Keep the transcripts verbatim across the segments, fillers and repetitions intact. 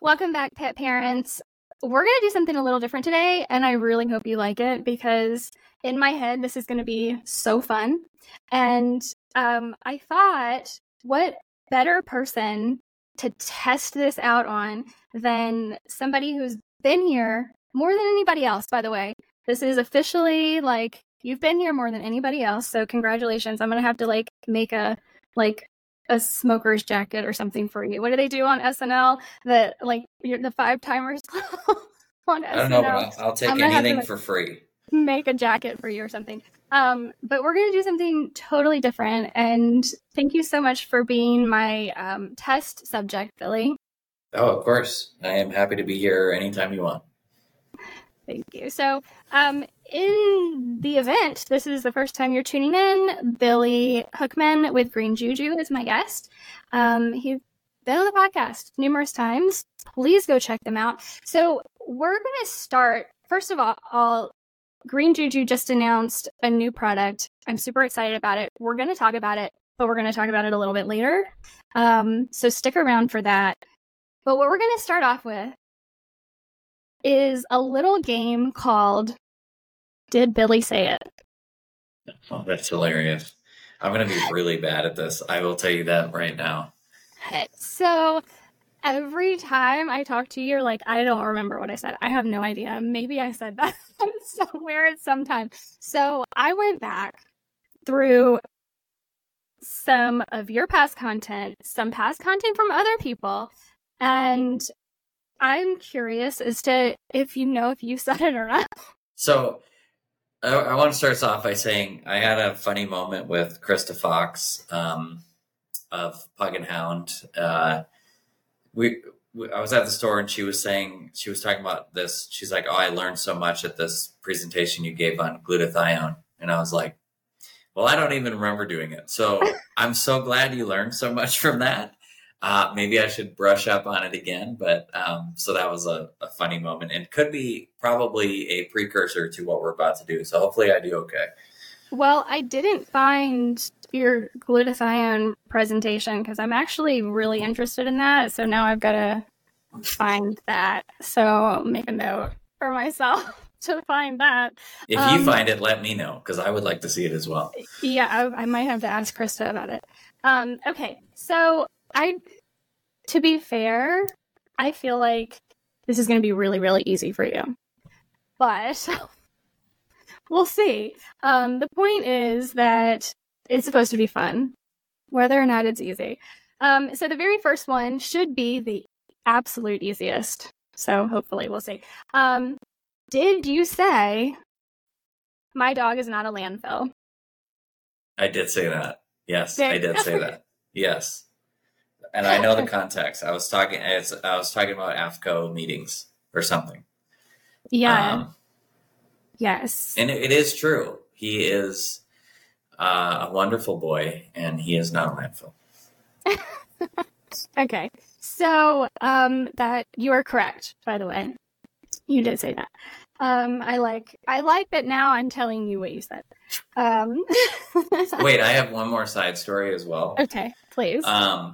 Welcome back, pet parents. We're going to do something a little different today, and I really hope you like it because in my head, this is going to be so fun. And um, I thought, what better person to test this out on than somebody who's been here more than anybody else, by the way. This is officially, like, you've been here more than anybody else, so congratulations. I'm going to have to, like, make a, like, a smoker's jacket or something for you. What do they do on S N L? The, like, you're the five timers on S N L. I don't know, but I'll, I'll take anything to, for free. Make a jacket for you or something. Um, but we're going to do something totally different. And thank you so much for being my um, test subject, Billy. Oh, of course. I am happy to be here anytime you want. Thank you. So um, in the event, this is the first time you're tuning in, Billy Hookman with Green Juju is my guest. Um, he's been on the podcast numerous times. Please go check them out. So we're going to start, first of all, I'll, Green Juju just announced a new product. I'm super excited about it. We're going to talk about it, but we're going to talk about it a little bit later. Um, so stick around for that. But what we're going to start off with is a little game called Did Billy Say It? Oh, that's hilarious. I'm going to be really bad at this. I will tell you that right now. So every time I talk to you, you're like, I don't remember what I said. I have no idea. Maybe I said that somewhere at some time. So I went back through some of your past content, some past content from other people, and I'm curious as to if you know if you said it or not. So I, I want to start us off by saying I had a funny moment with Krista Fox um, of Pug and Hound. Uh, we, we, I was at the store and she was saying, she was talking about this. She's like, oh, I learned so much at this presentation you gave on glutathione. And I was like, well, I don't even remember doing it. So I'm so glad you learned so much from that. Uh, maybe I should brush up on it again, but um, so that was a, a funny moment and could be probably a precursor to what we're about to do. So hopefully I do okay. Well, I didn't find your glutathione presentation because I'm actually really interested in that. So now I've got to find that. So I'll make a note for myself to find that. If um, you find it, let me know because I would like to see it as well. Yeah, I, I might have to ask Krista about it. Um, okay, so I, to be fair, I feel like this is going to be really, really easy for you, but we'll see. Um, the point is that it's supposed to be fun, whether or not it's easy. Um, so the very first one should be the absolute easiest. So hopefully we'll see. Um, did you say my dog is not a landfill? I did say that. Yes, there I did say that. Yes. And I know the context. I was talking. It's, I was talking about AFCO meetings or something. Yeah. Um, yes. And it, it is true. He is uh, a wonderful boy, and he is not a landfill. Okay. So um, that you are correct. By the way, you did say that. Um, I like. I like that. Now I'm telling you what you said. Um, Wait, I have one more side story as well. Okay, please. Um.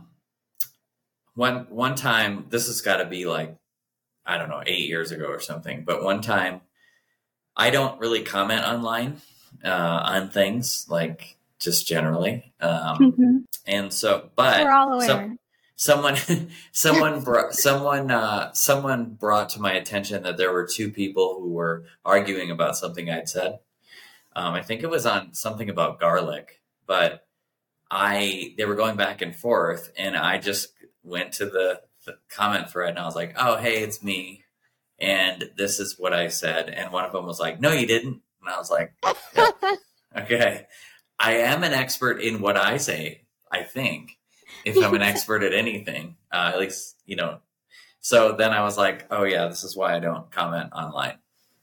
One one time, this has got to be like, I don't know, eight years ago or something. But one time, I don't really comment online uh, on things, like just generally. Um, mm-hmm. And so, but we're all aware. So, someone, someone, brought, someone, uh, someone brought to my attention that there were two people who were arguing about something I'd said. Um, I think it was on something about garlic, but I they were going back and forth, and I just went to the, the comment thread and I was like, oh, hey, it's me. And this is what I said. And one of them was like, no, you didn't. And I was like, yeah. Okay, I am an expert in what I say, I think, if I'm an expert at anything, uh, at least, you know. So then I was like, oh, yeah, this is why I don't comment online.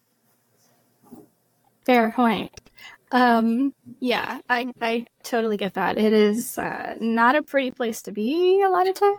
Fair point. Um, yeah, I, I totally get that. It is uh, not a pretty place to be a lot of times.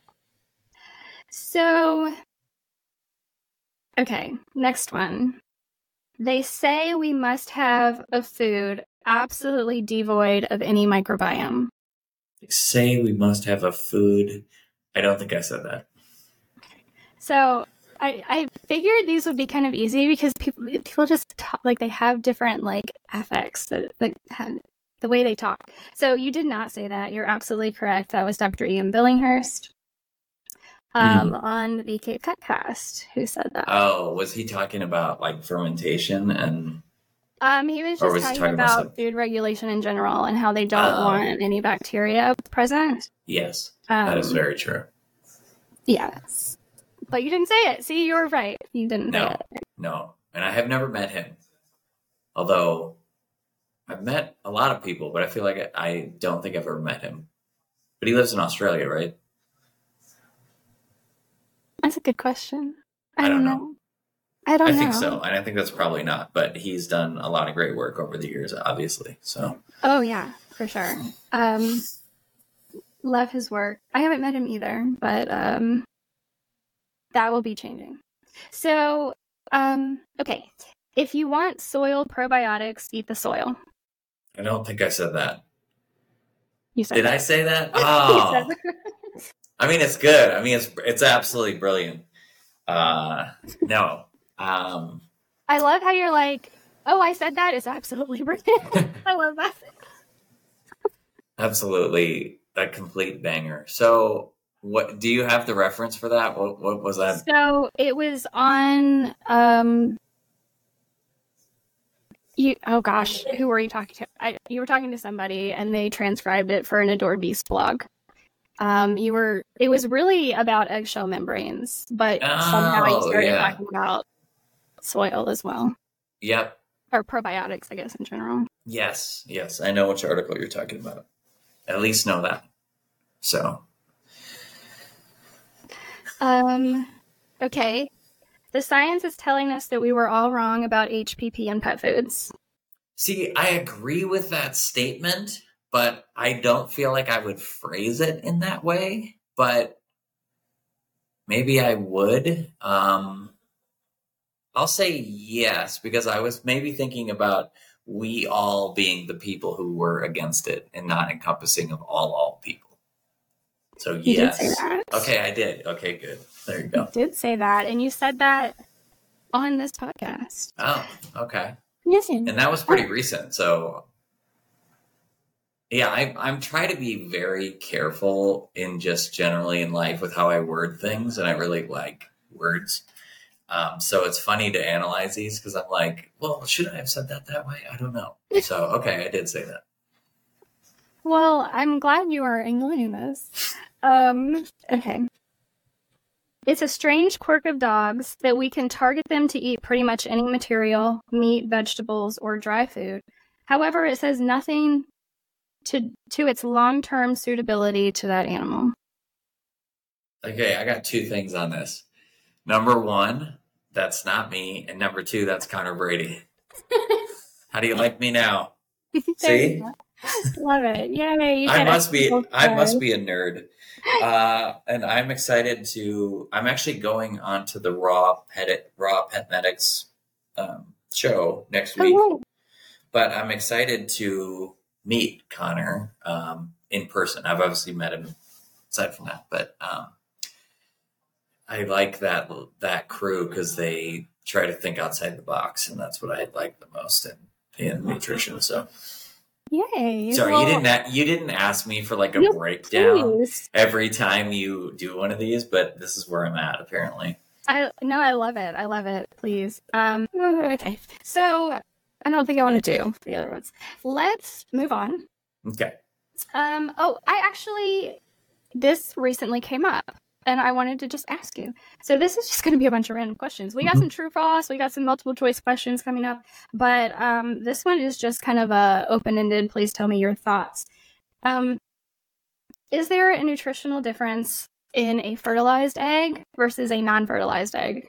So, okay, next one. They say we must have a food absolutely devoid of any microbiome. They say we must have a food. I don't think I said that. So I, I figured these would be kind of easy because people people just talk, like they have different like affects that, that have the way they talk. So you did not say that. You're absolutely correct. That was Doctor Ian Billinghurst um, mm. on the Cape Cutcast who said that. Oh, was he talking about like fermentation and? Um, he was just was talking, talking about, about food regulation in general and how they don't uh, want any bacteria present. Yes, um, that is very true. Yes. But you didn't say it. See, you were right. You didn't no, say it. No, and I have never met him. Although I've met a lot of people, but I feel like I, I don't think I've ever met him. But he lives in Australia, right? That's a good question. I, I don't don't know. know. I don't I know. think so. And I think that's probably not, but he's done a lot of great work over the years, obviously. So. Oh, yeah, for sure. Um, love his work. I haven't met him either, but um, that will be changing. So, um, okay. If you want soil probiotics, eat the soil. I don't think I said that. You said Did that. I say that? Oh. I mean, it's good. I mean, it's it's absolutely brilliant. Uh, no. Um, I love how you're like, oh, I said that. It's absolutely brilliant. I love that. Absolutely a complete banger. So what do you have the reference for that? What, what was that? So it was on, um, you, oh gosh, who were you talking to? I, you were talking to somebody and they transcribed it for an Adored Beast blog. Um, you were, it was really about eggshell membranes, but oh, somehow you started yeah. talking about soil as well. Yep. Or probiotics, I guess, in general. Yes. Yes. I know which article you're talking about. At least know that. So. Um, okay. The science is telling us that we were all wrong about H P P and pet foods. See, I agree with that statement, but I don't feel like I would phrase it in that way. But maybe I would. Um, I'll say yes, because I was maybe thinking about we all being the people who were against it and not encompassing of all all people. So you yes. Did say that. Okay, I did. Okay, good. There you go. You did say that, and you said that on this podcast. Oh, okay. Yes, and that was pretty recent. So yeah, I, I'm trying to be very careful in just generally in life with how I word things, and I really like words. Um, so it's funny to analyze these because I'm like, well, should I have said that that way? I don't know. So, okay, I did say that. Well, I'm glad you are including this. Um, okay. It's a strange quirk of dogs that we can target them to eat pretty much any material, meat, vegetables, or dry food. However, it says nothing to to its long-term suitability to that animal. Okay, I got two things on this. Number one, that's not me. And number two, that's Connor Brady. How do you like me now? See? Love it. Yeah, you I must be I must be a nerd. Uh, and I'm excited to I'm actually going on to the Raw Pet Raw Pet Medics um, show next week. Oh. But I'm excited to meet Connor um, in person. I've obviously met him aside from that, but um, I like that that crew because they try to think outside the box, and that's what I like the most in, in nutrition. So, yay! Sorry, well, you didn't you didn't ask me for like a no, breakdown please. Every time you do one of these, but this is where I'm at apparently. I no, I love it. I love it. Please. Um, okay, so I don't think I want to do the other ones. Let's move on. Okay. Um. Oh, I actually this recently came up. And I wanted to just ask you. So this is just going to be a bunch of random questions. We got mm-hmm. some true false. We got some multiple choice questions coming up. But um, this one is just kind of a open-ended. Please tell me your thoughts. Um, is there a nutritional difference in a fertilized egg versus a non-fertilized egg?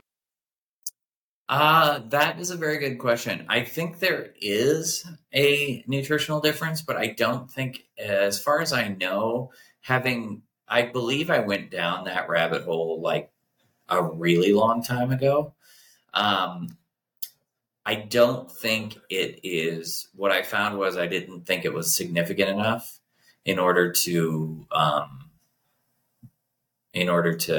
Uh, that is a very good question. I think there is a nutritional difference, but I don't think, as far as I know, having... I believe I went down that rabbit hole like a really long time ago. Um, I don't think it is. What I found was I didn't think it was significant enough in order to, um, in order to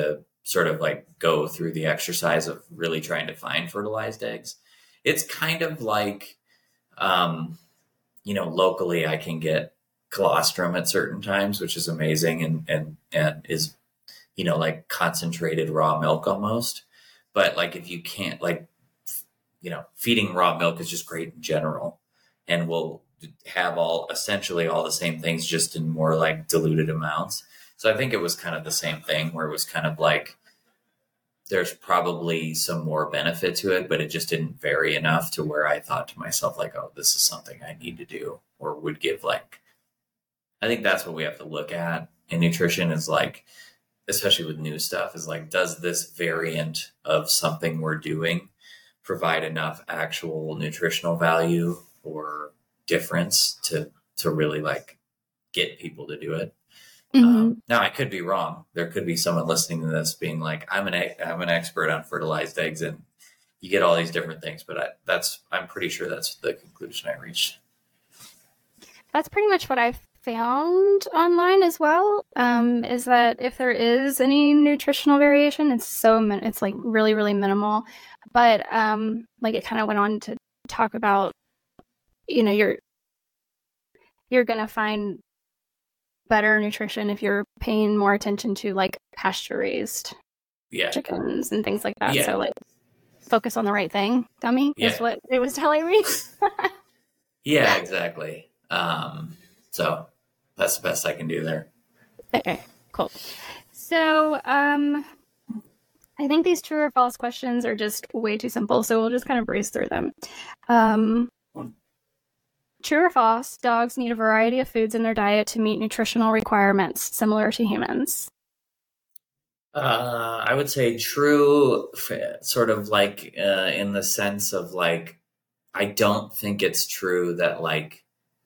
sort of like go through the exercise of really trying to find fertilized eggs. It's kind of like, um, you know, locally I can get colostrum at certain times, which is amazing and, and, and is, you know, like concentrated raw milk almost. But like, if you can't, like, you know, feeding raw milk is just great in general, and will have all essentially all the same things, just in more like diluted amounts. So I think it was kind of the same thing, where it was kind of like, there's probably some more benefit to it, but it just didn't vary enough to where I thought to myself, like, oh, this is something I need to do, or would give like, I think that's what we have to look at in nutrition, is like, especially with new stuff, is like, does this variant of something we're doing provide enough actual nutritional value or difference to, to really like get people to do it? Mm-hmm. Um, now I could be wrong. There could be someone listening to this being like, I'm an, I'm an expert on fertilized eggs, and you get all these different things, but I, that's, I'm pretty sure that's the conclusion I reached. That's pretty much what I've found online as well, um, is that if there is any nutritional variation, it's so, min- it's like really, really minimal. But um, like it kind of went on to talk about, you know, you're, you're going to find better nutrition if you're paying more attention to like pasture raised yeah. chickens and things like that. Yeah. So like focus on the right thing, dummy, yeah. is what it was telling me. Yeah, exactly. Um, so that's the best I can do there. Okay, cool. So um, I think these true or false questions are just way too simple. So we'll just kind of breeze through them. Um, True or false, dogs need a variety of foods in their diet to meet nutritional requirements, similar to humans? Uh, I would say true, sort of like uh, in the sense of like, I don't think it's true that like,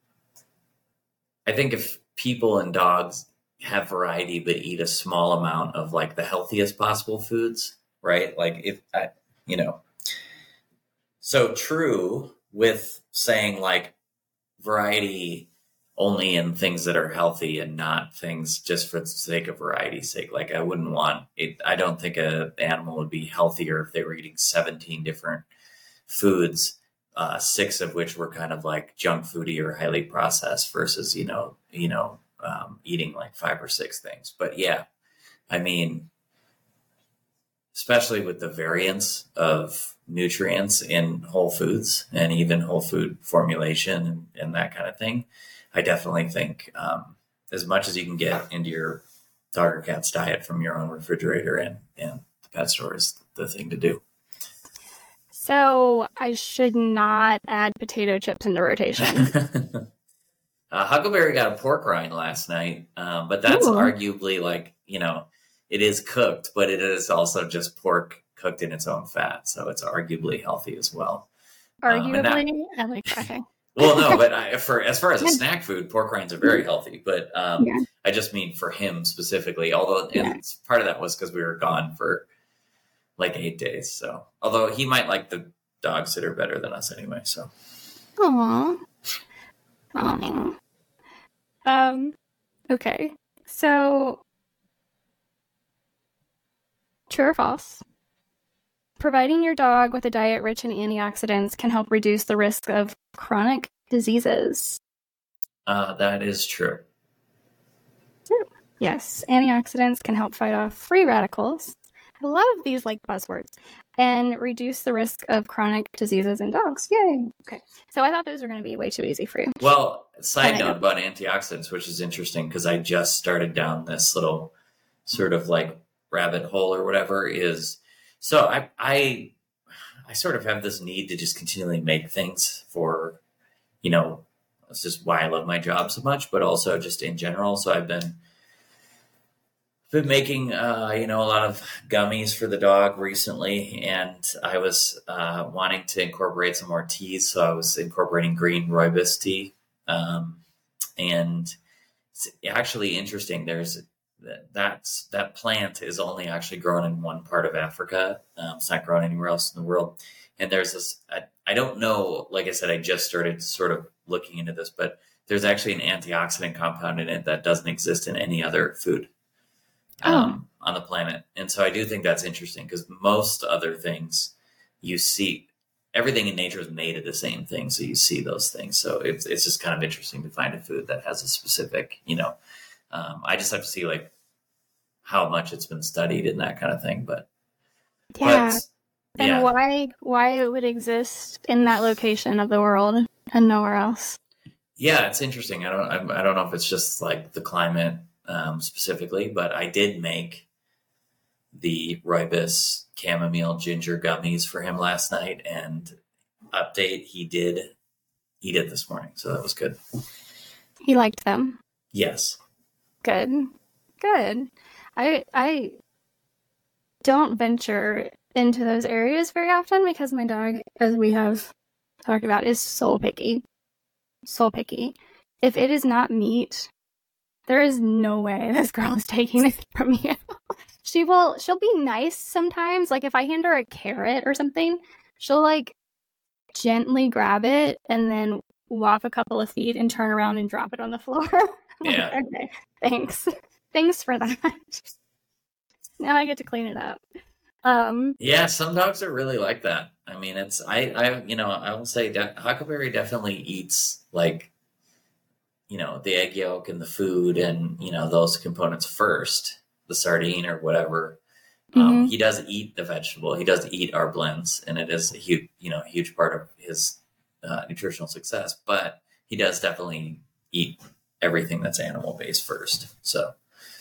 I think if people and dogs have variety but eat a small amount of like the healthiest possible foods, right? Like if, I, you know, so true with saying like, variety only in things that are healthy and not things just for the sake of variety's sake. Like I wouldn't want it. I don't think an animal would be healthier if they were eating seventeen different foods, uh, six of which were kind of like junk foody or highly processed versus, you know, you know, um, eating like five or six things. But yeah, I mean, especially with the variance of nutrients in whole foods and even whole food formulation and, and that kind of thing, I definitely think um, as much as you can get into your dog or cat's diet from your own refrigerator and, and the pet store is the thing to do. So I should not add potato chips into rotation. uh, Huckleberry got a pork rind last night, um, but that's Ooh. arguably like, you know, it is cooked, but it is also just pork cooked in its own fat. So it's arguably healthy as well. Arguably? Um, that, I like that. Well, no, but I, for as far as a snack food, pork rinds are very healthy. But um, yeah. I just mean for him specifically, although yeah. and part of that was because we were gone for like eight days. So although he might like the dog sitter better than us anyway. So. Aww. Aww. Um, okay. So true or false? Providing your dog with a diet rich in antioxidants can help reduce the risk of chronic diseases. Uh, that is true. True. Yes, antioxidants can help fight off free radicals. I love these like buzzwords. And reduce the risk of chronic diseases in dogs. Yay. Okay. So I thought those were going to be way too easy for you. Well, side note about antioxidants, which is interesting because I just started down this little sort of like rabbit hole or whatever is, so I, I, I sort of have this need to just continually make things for, you know, that's just why I love my job so much, but also just in general. So I've been, been making, uh, you know, a lot of gummies for the dog recently, and I was uh, wanting to incorporate some more teas. So I was incorporating green rooibos tea. Um, and it's actually interesting. There's, That's that plant is only actually grown in one part of Africa. Um, it's not grown anywhere else in the world. And there's this, I, I don't know, like I said, I just started sort of looking into this, but there's actually an antioxidant compound in it that doesn't exist in any other food. um, oh. on the planet. And so I do think that's interesting because most other things you see, everything in nature is made of the same thing. So you see those things. So it's, it's just kind of interesting to find a food that has a specific, you know, um, I just have to see like how much it's been studied and that kind of thing. But yeah. But, and yeah. why, why it would exist in that location of the world and nowhere else. Yeah, it's interesting. I don't, I don't know if it's just like the climate um, specifically, but I did make the rooibos chamomile ginger gummies for him last night, and update, he did eat it this morning. So that was good. He liked them. Yes. Good. Good. I, I don't venture into those areas very often because my dog, as we have talked about, is so picky. So picky. If it is not meat, there is no way this girl is taking it from you. She will, she'll be nice sometimes. Like if I hand her a carrot or something, she'll like gently grab it and then walk a couple of feet and turn around and drop it on the floor. Yeah. Like, okay, thanks. Thanks for that. Now I get to clean it up. Um, yeah, some dogs are really like that. I mean, it's, I, I, you know, I will say that Huckleberry definitely eats like, you know, the egg yolk and the food and, you know, those components first, the sardine or whatever. Mm-hmm. Um, he does eat the vegetable. He does eat our blends, and it is a huge, you know, huge part of his uh, nutritional success, but he does definitely eat everything that's animal based first. So.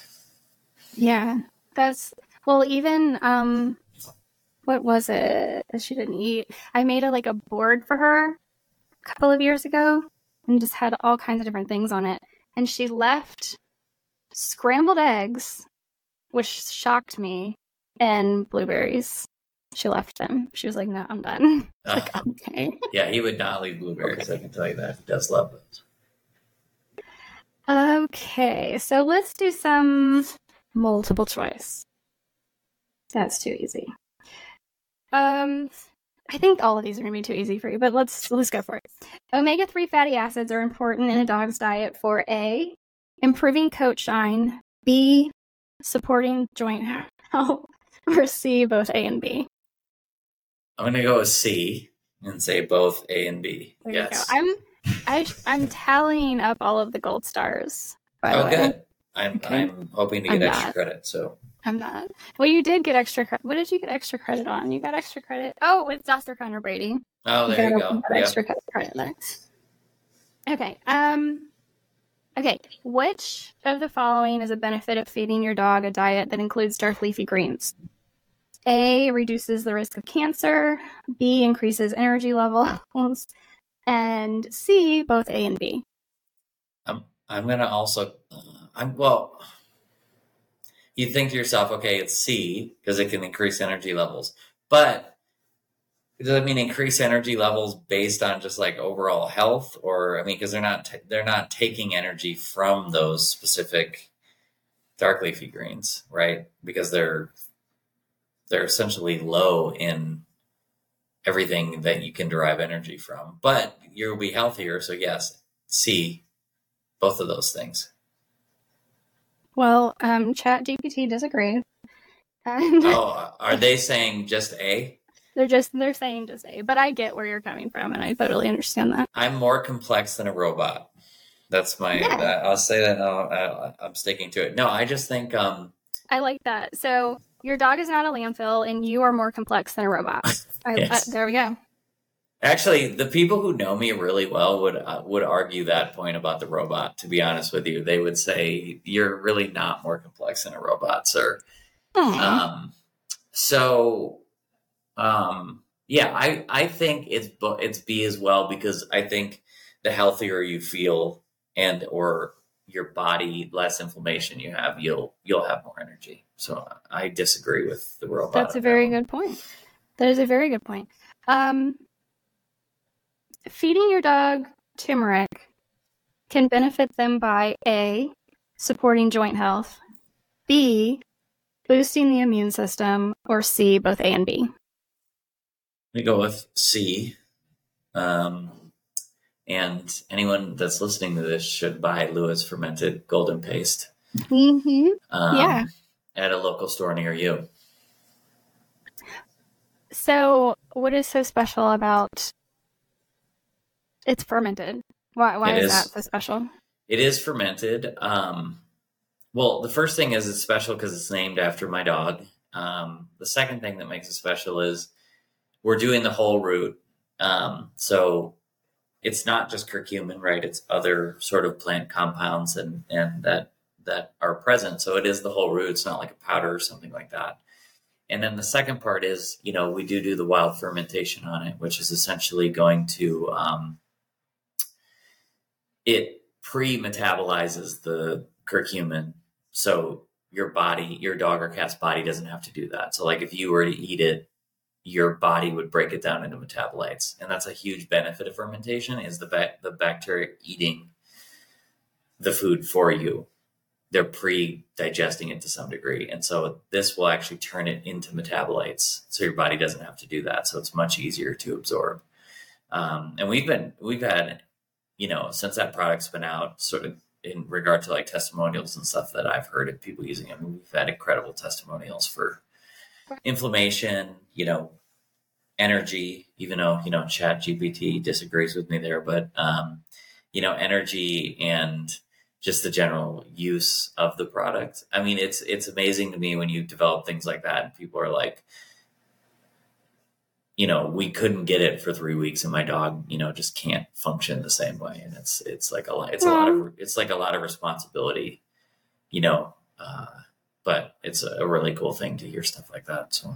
Yeah, that's, well, even, um, what was it that she didn't eat? I made a, like a board for her a couple of years ago and just had all kinds of different things on it. And she left scrambled eggs, which shocked me, and blueberries. She left them. She was like, no, I'm done. Uh, like, okay. Yeah, he would not leave blueberries. Okay. I can tell you that. He does love those. Okay, so let's do some multiple choice. That's too easy. Um, I think all of these are going to be too easy for you, but let's let's go for it. omega three fatty acids are important in a dog's diet for A, improving coat shine, B, supporting joint health, or C, both A and B. I'm going to go with C and say both A and B. There yes. You go. I'm I, I'm tallying up all of the gold stars. By oh, the way. good. I'm okay. I'm hoping to get I'm extra not. credit. So I'm not. Well, you did get extra credit. What did you get extra credit on? You got extra credit. Oh, with Doctor Connor Brady. Oh, there you, you go. Yep. Extra credit there. Okay. Um. Okay. Which of the following is a benefit of feeding your dog a diet that includes dark leafy greens? A, reduces the risk of cancer. B, increases energy levels. And C, both A and B. I'm I'm gonna also uh, I'm well. You think to yourself, okay, it's C because it can increase energy levels, but does that mean increase energy levels based on just like overall health, or I mean, because they're not t- they're not taking energy from those specific dark leafy greens, right? Because they're they're essentially low in everything that you can derive energy from, but you'll be healthier. So yes, C, both of those things. Well, um, Chat G P T disagrees. Oh, are they saying just A? They're just, they're saying just A, but I get where you're coming from, and I totally understand that. I'm more complex than a robot. That's my, yeah. uh, I'll say that, uh, I'm sticking to it. No, I just think... Um, I like that. So your dog is not a landfill, and you are more complex than a robot. I, yes. uh, there we go. Actually, the people who know me really well would uh, would argue that point about the robot, to be honest with you. They would say, you're really not more complex than a robot, sir. Um, so, um, yeah, I, I think it's it's B as well, because I think the healthier you feel and or your body, less inflammation you have, you'll you'll have more energy. So I disagree with the robot. That's a very good point. That is a very good point. Um, feeding your dog turmeric can benefit them by A, supporting joint health, B, boosting the immune system, or C, both A and B. We go with C. Um, and anyone that's listening to this should buy Lewis fermented golden paste. Mm-hmm. Um, yeah. at a local store near you. So, what is so special about it's fermented? Why why It is that is so special? it is fermented. Um, well, the first thing is it's special because it's named after my dog. Um, the second thing that makes it special is we're doing the whole root. Um, so it's not just curcumin, right? It's other sort of plant compounds and and that that are present. So it is the whole root. It's not like a powder or something like that. And then the second part is, you know, we do do the wild fermentation on it, which is essentially going to um, it pre-metabolizes the curcumin, so your body, your dog or cat's body doesn't have to do that. So like if you were to eat it, your body would break it down into metabolites, and that's a huge benefit of fermentation is the ba- the bacteria eating the food for you. They're pre-digesting it to some degree, and so this will actually turn it into metabolites, so your body doesn't have to do that. So it's much easier to absorb. Um, and we've been we've had, you know, since that product's been out, sort of in regard to like testimonials and stuff that I've heard of people using it. I mean, we've had incredible testimonials for inflammation, you know, energy, even though, you know, Chat G P T disagrees with me there, but, um, you know, energy and just the general use of the product. I mean, it's, it's amazing to me when you develop things like that and people are like, you know, we couldn't get it for three weeks and my dog, you know, just can't function the same way. And it's, it's like a lot, it's a lot of, it's like a lot of responsibility, you know, uh, but it's a really cool thing to hear stuff like that. So,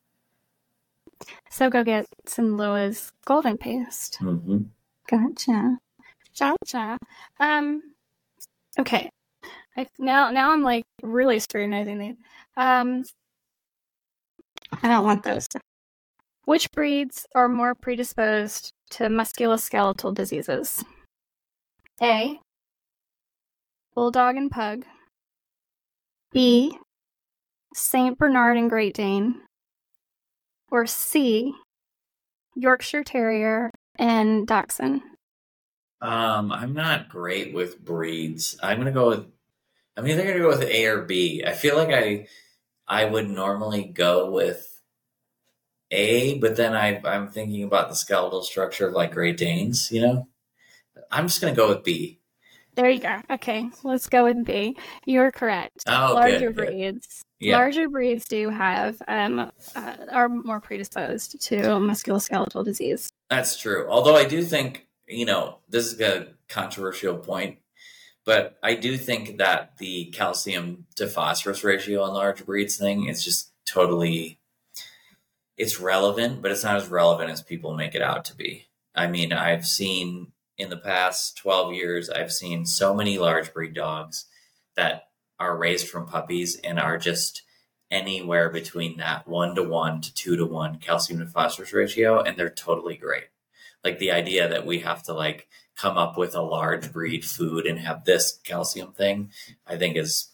So go get some Lua's golden paste. mm-hmm. Gotcha. Gotcha. Um, okay. I, now, now I'm like really scrutinizing these. Um, I don't want those. Which breeds are more predisposed to musculoskeletal diseases? A. Bulldog and Pug. B. Saint Bernard and Great Dane. Or C. Yorkshire Terrier and Dachshund. Um, I'm not great with breeds. I'm gonna go with. I'm either gonna go with A or B. I feel like I, I would normally go with A, but then I, I'm thinking about the skeletal structure of like Great Danes. You know, I'm just gonna go with B. There you go. Okay, let's go with B. You're correct. Oh, Larger good, good. breeds. Yeah. Larger breeds do have um uh, are more predisposed to musculoskeletal disease. That's true. Although I do think, you know, this is a controversial point, but I do think that the calcium to phosphorus ratio on large breeds thing is just totally, it's relevant, but it's not as relevant as people make it out to be. I mean, I've seen in the past twelve years, I've seen so many large breed dogs that are raised from puppies and are just anywhere between that one to one to two to one calcium to phosphorus ratio, and they're totally great. Like the idea that we have to like come up with a large breed food and have this calcium thing, I think is,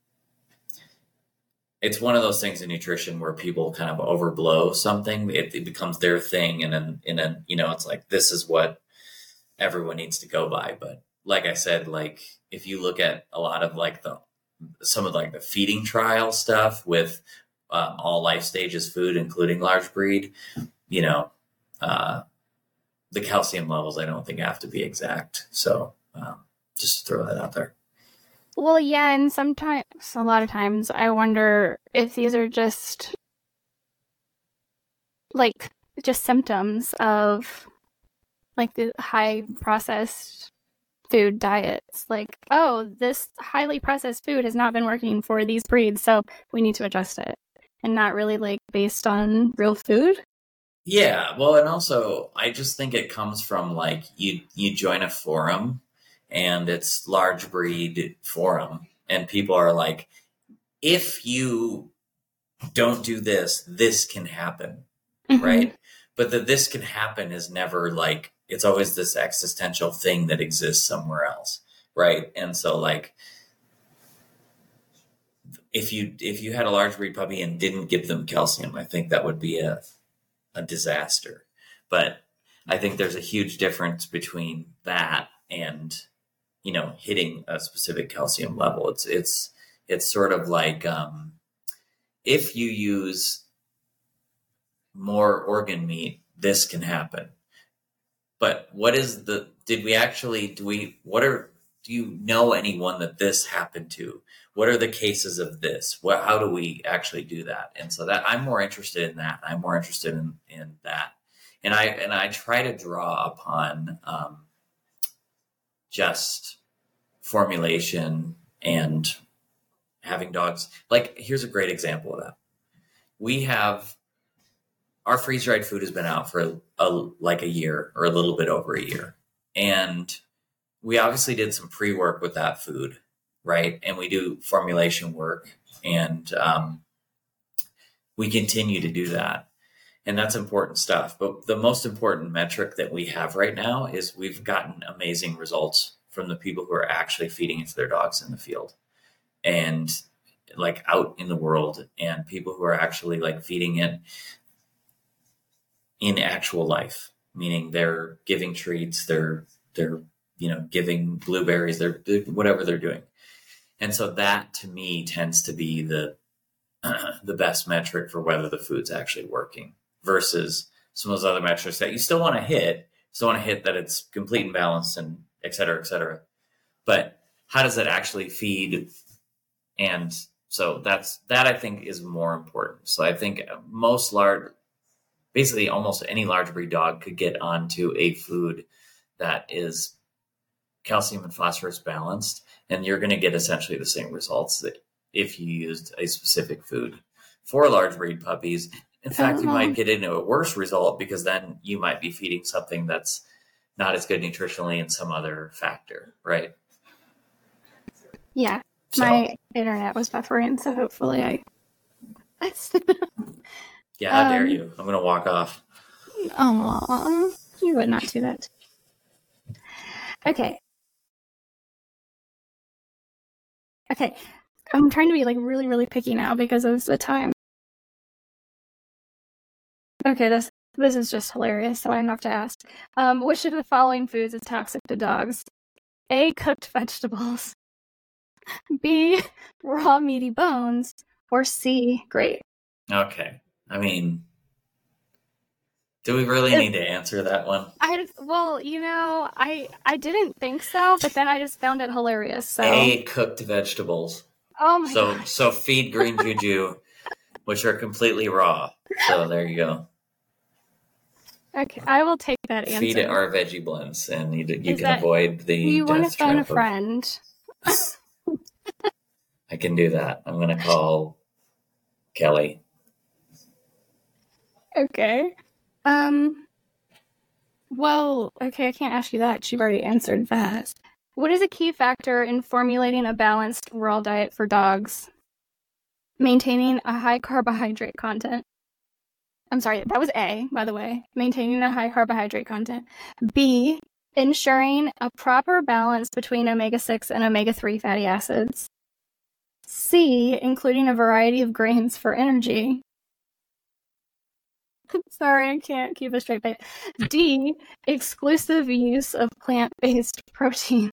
it's one of those things in nutrition where people kind of overblow something. It, it becomes their thing. And then, and then, you know, it's like, this is what everyone needs to go by. But like I said, like if you look at a lot of like the, some of like the feeding trial stuff with um, all life stages food, including large breed, you know, uh, the calcium levels, I don't think have to be exact. So um, just throw that out there. Well, yeah, and sometimes, a lot of times, I wonder if these are just like just symptoms of like the high processed food diets. Like, oh, this highly processed food has not been working for these breeds, so we need to adjust it, and not really like based on real food. Yeah, well, and also I just think it comes from like you you join a forum and it's large breed forum and people are like, if you don't do this, this can happen, mm-hmm. right? But the this can happen is never like, it's always this existential thing that exists somewhere else, right? And so like if you if you had a large breed puppy and didn't give them calcium, I think that would be a a disaster. But I think there's a huge difference between that and, you know, hitting a specific calcium level. It's, it's, it's sort of like, um, if you use more organ meat, this can happen. But what is the, did we actually, do we, what are, do you know anyone that this happened to? What are the cases of this? What, how do we actually do that? And so that I'm more interested in that. I'm more interested in, in that. And I, and I try to draw upon um, just formulation and having dogs. Like, here's a great example of that. We have, our freeze-dried food has been out for a, a, like a year or a little bit over a year. And we obviously did some pre-work with that food, right? And we do formulation work, and um, we continue to do that. And that's important stuff. But the most important metric that we have right now is we've gotten amazing results from the people who are actually feeding it to their dogs in the field and like out in the world, and people who are actually like feeding it in actual life, meaning they're giving treats, they're, they're, you know, giving blueberries, they're, they're whatever they're doing. And so that to me tends to be the, uh, the best metric for whether the food's actually working versus some of those other metrics that you still want to hit, still want to hit that it's complete and balanced and et cetera, et cetera. But how does it actually feed? And so that's, that I think is more important. So I think most large, basically almost any large breed dog could get onto a food that is calcium and phosphorus balanced, and you're going to get essentially the same results that if you used a specific food. For large breed puppies, in fact, you might get into a worse result because then you might be feeding something that's not as good nutritionally in some other factor, right? Yeah. So, my internet was buffering, so hopefully I... yeah, how um, dare you? I'm going to walk off. Oh, you would not do that. Okay. Okay. I'm trying to be like really, really picky now because of the time. Okay, this this is just hilarious, so I have to ask. Um, which of the following foods is toxic to dogs? A, cooked vegetables. B, raw meaty bones. Or C, grape. Okay. I mean, do we really need to answer that one? I well, you know, I I didn't think so, but then I just found it hilarious. So A, cooked vegetables. Oh my so gosh. so feed green juju, which are completely raw. So there you go. Okay, I will take that answer. Feed it our veggie blends, and you, you can that, avoid the. You want to phone a of, friend? I can do that. I'm going to call Kelly. Okay. Um. Well, okay, I can't ask you that. You've already answered that. What is a key factor in formulating a balanced raw diet for dogs? Maintaining a high carbohydrate content. I'm sorry, that was A, by the way. Maintaining a high carbohydrate content. B, ensuring a proper balance between omega six and omega three fatty acids. C, including a variety of grains for energy. Sorry, I can't keep a straight face. D, exclusive use of plant-based protein.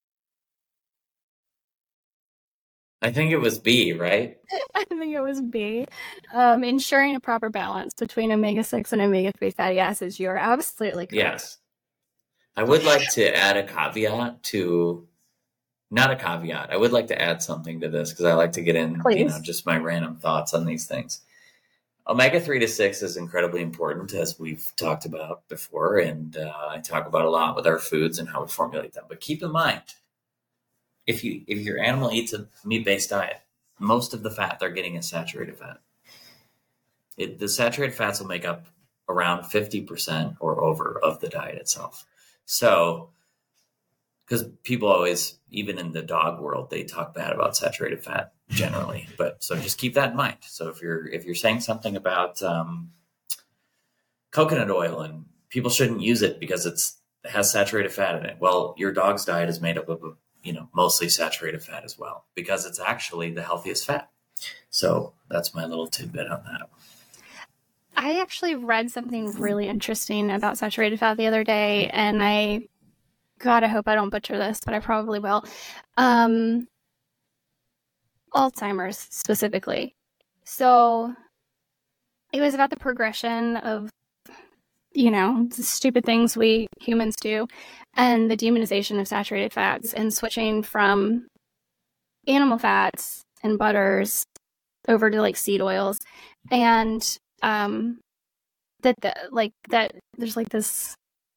I think it was B, right? I think it was B. Um, ensuring a proper balance between omega six and omega three fatty acids. You're absolutely correct. Yes. I would like to add a caveat to, not a caveat, I would like to add something to this because I like to get in, Please. you know, just my random thoughts on these things. Omega three to six is incredibly important, as we've talked about before, and uh, I talk about a lot with our foods and how we formulate them. But keep in mind, if you if your animal eats a meat-based diet, most of the fat they're getting is saturated fat. It, the saturated fats will make up around fifty percent or over of the diet itself. So, because people always, even in the dog world, they talk bad about saturated fat generally. But so just keep that in mind. So if you're if you're saying something about um, coconut oil and people shouldn't use it because it's it has saturated fat in it, well, your dog's diet is made up of you know mostly saturated fat as well because it's actually the healthiest fat. So that's my little tidbit on that. I actually read something really interesting about saturated fat the other day, and I, God, I hope I don't butcher this, but I probably will. Um, Alzheimer's specifically. So it was about the progression of, you know, the stupid things we humans do and the demonization of saturated fats and switching from animal fats and butters over to like seed oils. And um, that, the, like, that there's like this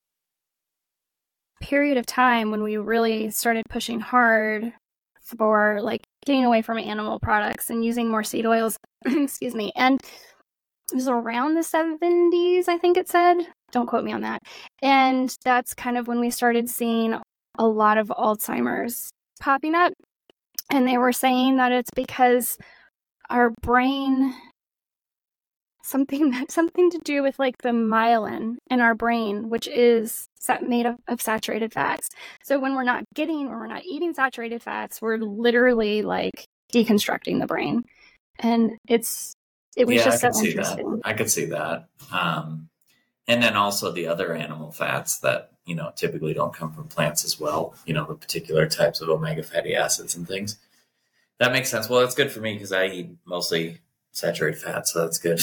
period of time when we really started pushing hard for like getting away from animal products and using more seed oils. Excuse me. And it was around the seventies, I think it said. Don't quote me on that. And that's kind of when we started seeing a lot of Alzheimer's popping up. And they were saying that it's because our brain, something something to do with like the myelin in our brain, which is made of, of saturated fats. So when we're not getting, or we're not eating saturated fats, we're literally like deconstructing the brain. And it's, it was yeah, just I so could see interesting. that. I could see that. Um, and then also the other animal fats that, you know, typically don't come from plants as well, you know, the particular types of omega fatty acids and things. That makes sense. Well, that's good for me because I eat mostly saturated fat, so that's good.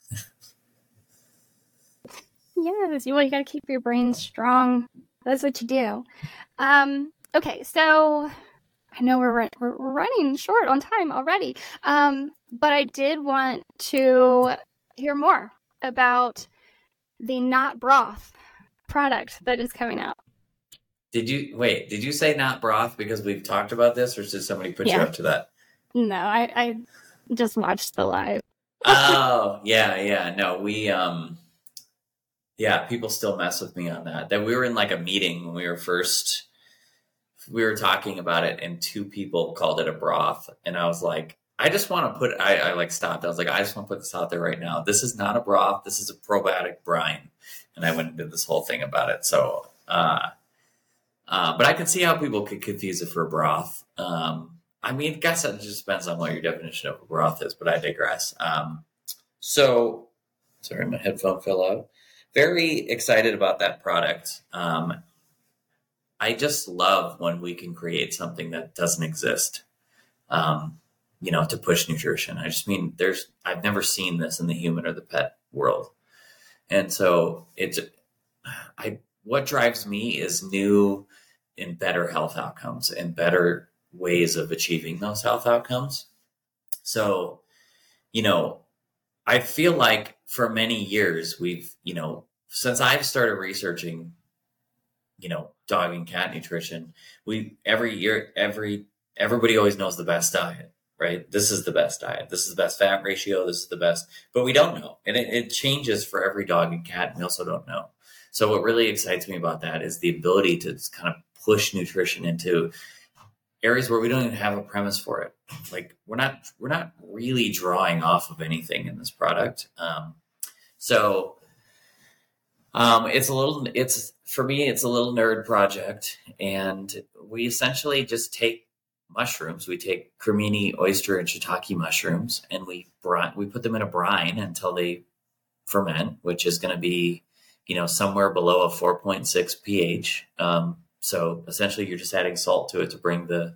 Yes, you, well, you got to keep your brain strong. That's what you do. Um, okay, so I know we're, we're we're running short on time already, um, but I did want to hear more about the Not Broth product that is coming out. Did you wait? Did you say Not Broth because we've talked about this, or did somebody put Yeah. you up to that? No, I, I just watched the live. Oh, yeah, yeah. No, we um, yeah, people still mess with me on that. That we were in like a meeting when we were first. We were talking about it, and two people called it a broth, and I was like, I just want to put. I, I like stopped. I was like, I just want to put this out there right now. This is not a broth. This is a probiotic brine, and I went and did this whole thing about it. So. uh Uh, but I can see how people could confuse it for a broth. Um, I mean, I guess it just depends on what your definition of a broth is, but I digress. Um, so, sorry, my headphone fell out. Very excited about that product. Um, I just love when we can create something that doesn't exist, um, you know, to push nutrition. I just mean, there's, I've never seen this in the human or the pet world. And so it's, I, what drives me is new and better health outcomes and better ways of achieving those health outcomes. So, you know, I feel like for many years we've, you know, since I've started researching, you know, dog and cat nutrition, we every year, every everybody always knows the best diet, right? This is the best diet. This is the best fat ratio. This is the best, but we don't know. And it, it changes for every dog and cat. And we also don't know. So what really excites me about that is the ability to kind of push nutrition into areas where we don't even have a premise for it. Like we're not, we're not really drawing off of anything in this product. Um, so um, it's a little, it's for me, it's a little nerd project. And we essentially just take mushrooms. We take cremini, oyster, and shiitake mushrooms, and we brine, we put them in a brine until they ferment, which is going to be, you know, somewhere below a four point six pH. Um, so essentially you're just adding salt to it to bring the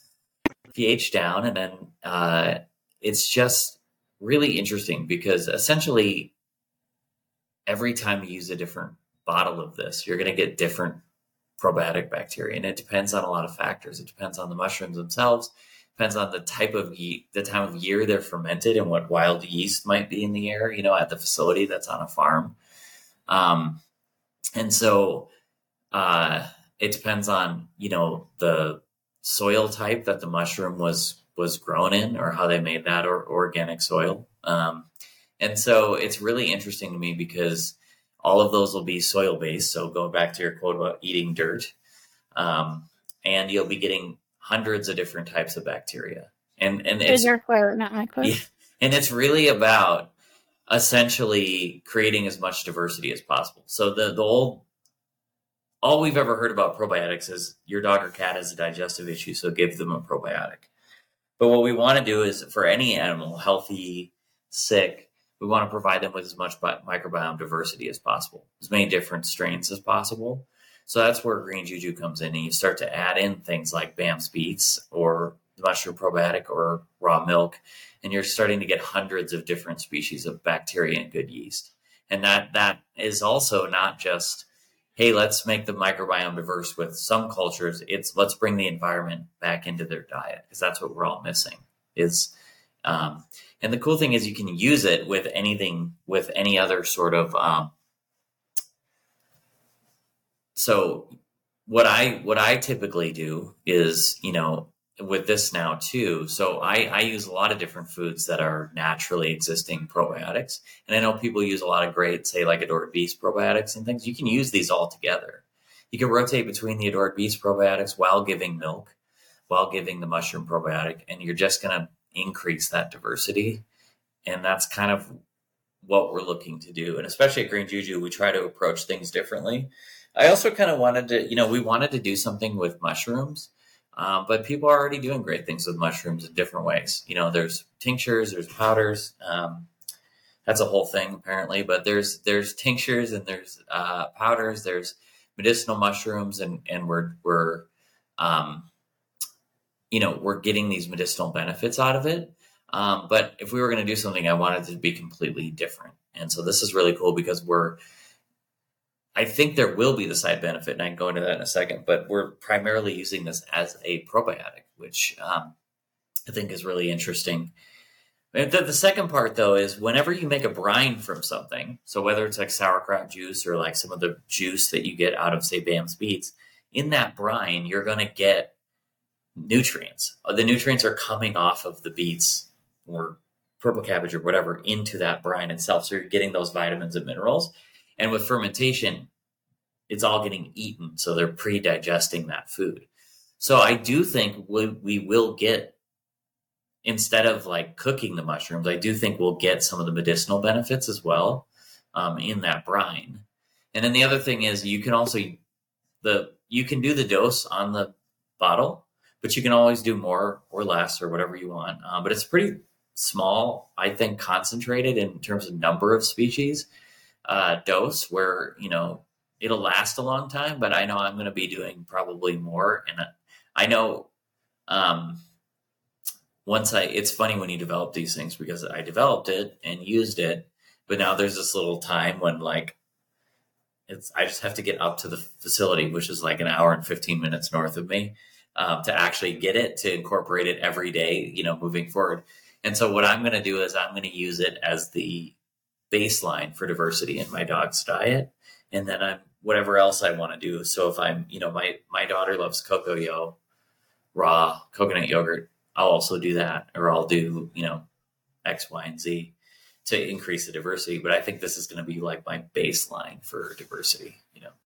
pH down. And then uh, it's just really interesting because essentially every time you use a different bottle of this, you're going to get different probiotic bacteria. And it depends on a lot of factors. It depends on the mushrooms themselves, depends on the type of ye- the time of year they're fermented and what wild yeast might be in the air, you know, at the facility that's on a farm. Um, and so, uh, it depends on, you know, the soil type that the mushroom was, was grown in or how they made that or organic soil. Um, and so it's really interesting to me because all of those will be soil based. So going back to your quote about eating dirt, um, and you'll be getting hundreds of different types of bacteria. And, and it's, your quote, not my quote. Yeah, and it's really about essentially creating as much diversity as possible. So the, the old, all we've ever heard about probiotics is your dog or cat has a digestive issue, so give them a probiotic. But what we want to do is for any animal, healthy, sick, we want to provide them with as much microbiome diversity as possible, as many different strains as possible. So that's where Green Juju comes in, and you start to add in things like B A M S beets or the mushroom probiotic or raw milk, and you're starting to get hundreds of different species of bacteria and good yeast. And that that is also not just, hey, let's make the microbiome diverse with some cultures. It's let's bring the environment back into their diet, because that's what we're all missing. Is um, and the cool thing is you can use it with anything, with any other sort of. Um, so what I what I typically do is, you know, with this now too. So I, I use a lot of different foods that are naturally existing probiotics. And I know people use a lot of great, say like Adored Beast probiotics and things. You can use these all together. You can rotate between the Adored Beast probiotics while giving milk, while giving the mushroom probiotic, and you're just going to increase that diversity. And that's kind of what we're looking to do. And especially at Green Juju, we try to approach things differently. I also kind of wanted to, you know, we wanted to do something with mushrooms. Um, but people are already doing great things with mushrooms in different ways. You know, there's tinctures, there's powders. Um, that's a whole thing apparently. But there's there's tinctures and there's uh, powders. There's medicinal mushrooms, and and we're we're um, you know we're getting these medicinal benefits out of it. Um, but if we were going to do something, I wanted it to be completely different. And so this is really cool because we're. I think there will be the side benefit, and I can go into that in a second, but we're primarily using this as a probiotic, which um, I think is really interesting. The, the second part, though, is whenever you make a brine from something, so whether it's like sauerkraut juice or like some of the juice that you get out of, say, Bam's beets, in that brine, you're going to get nutrients. The nutrients are coming off of the beets or purple cabbage or whatever into that brine itself, so you're getting those vitamins and minerals. And with fermentation, it's all getting eaten. So they're pre-digesting that food. So I do think we, we will get, instead of like cooking the mushrooms, I do think we'll get some of the medicinal benefits as well um, in that brine. And then the other thing is you can also, the you can do the dose on the bottle, but you can always do more or less or whatever you want. Uh, but it's pretty small, I think, concentrated in terms of number of species. Uh, dose where, you know, it'll last a long time, but I know I'm going to be doing probably more. And I know um, once I, it's funny when you develop these things because I developed it and used it, but now there's this little time when like, it's, I just have to get up to the facility, which is like an hour and fifteen minutes north of me, um, to actually get it, to incorporate it every day, you know, moving forward. And so what I'm going to do is I'm going to use it as the baseline for diversity in my dog's diet, and then I'm whatever else I want to do. So if I'm, you know, my my daughter loves Cocoyo raw coconut yogurt, I'll also do that, or I'll do, you know, X, Y, and Z to increase the diversity. But I think this is going to be like my baseline for diversity, you know.